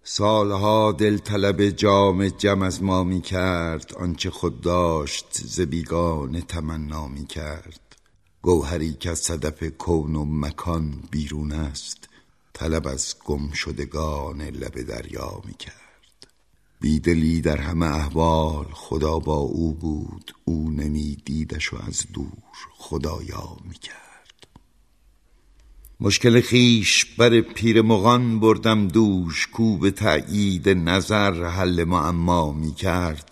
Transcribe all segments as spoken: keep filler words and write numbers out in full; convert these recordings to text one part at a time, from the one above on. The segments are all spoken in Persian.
سالها دل طلب جام جم از ما می کرد، آنچه خود داشت ز بیگانه تمنا می کرد. گوهری که از صدف کون و مکان بیرون است، طلب از گم شدگان لب دریا می کرد. بیدلی در همه احوال خدا با او بود، او نمی دیدش و از دور خدایا می کرد. مشکل خیش بر پیر مغان بردم دوش، کو به تأیید نظر حل معما می کرد.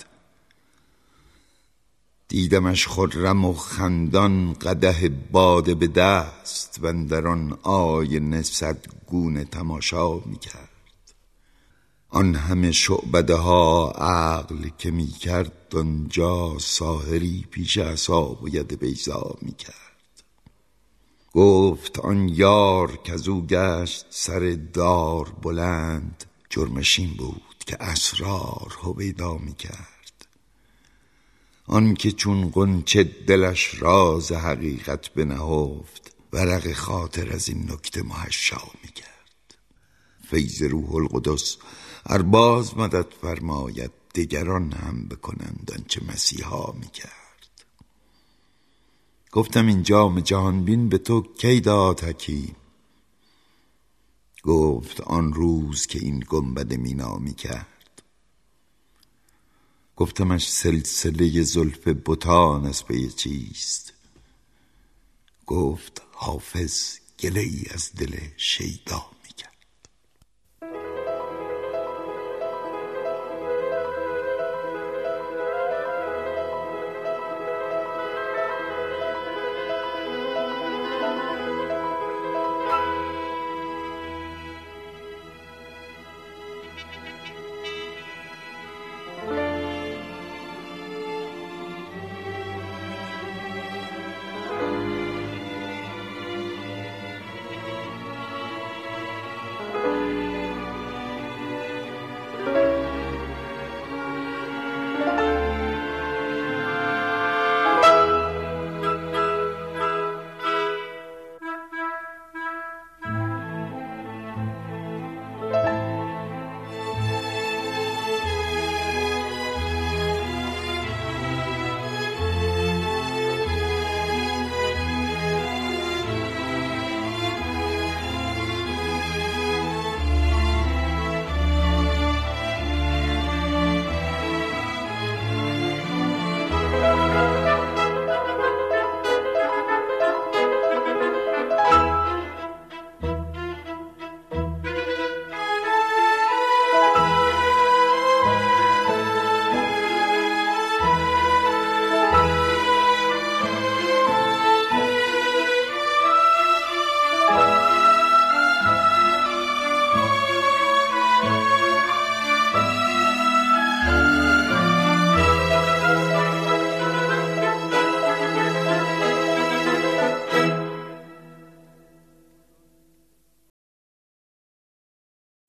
دیدمش خرم و خندان قدح باده به دست، و اندر آن آینه صد گونه تماشا می کرد. آن همه شعبده ها عقل که می کرد آنجا، ساحری پیش عصا و ید بیضا می کرد. گفت آن یار کز او گشت سر دار بلند، جرمش این بود که اسرار هویدا می کرد. آن که چون غنچه دلش راز حقیقت بنهفت، ورق خاطر از این نکته محشا می کرد. فیض روح القدس ار باز مدد فرماید، دگران هم بکنند آنچه مسیحا می کرد. گفتم این جام جهان بین به تو کی داد حکیم؟ گفت آن روز که این گنبد مینا می کرد. گفتمش سلسله زلف بتان از پی چیست؟ گفت حافظ گله ای از دل شیدا